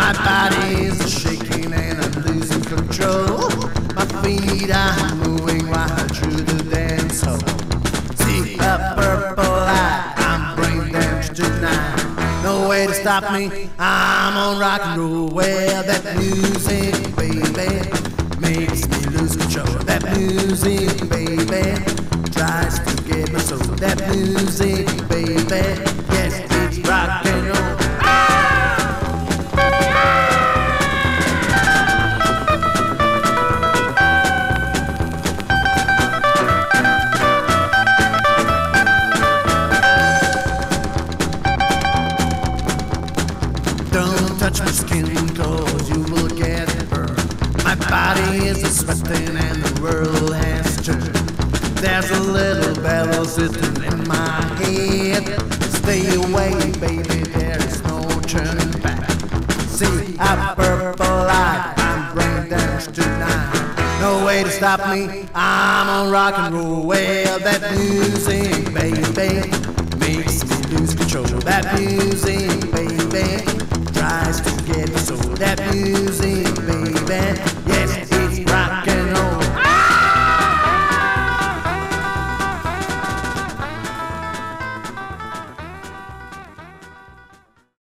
My body is shaking and I'm losing control. My feet are moving while I through the dance hall. See a purple light, I'm brain damaged tonight. No way to stop me, I'm on rock and roll. Well, that music, baby, makes me lose control. That music, baby, tries to get my soul. That music, baby, yes, it's rock and roll. Don't touch my skin, cause you will get burned. My body is a-sweating and the world has turned. There's a little bellow sitting in my head. Stay away, baby, there is no turning back. See a purple light, I'm brain damaged tonight. No way to stop me, I'm on rock and roll. Well, that music, baby, makes me lose control. That music, baby, tries to get me so. That music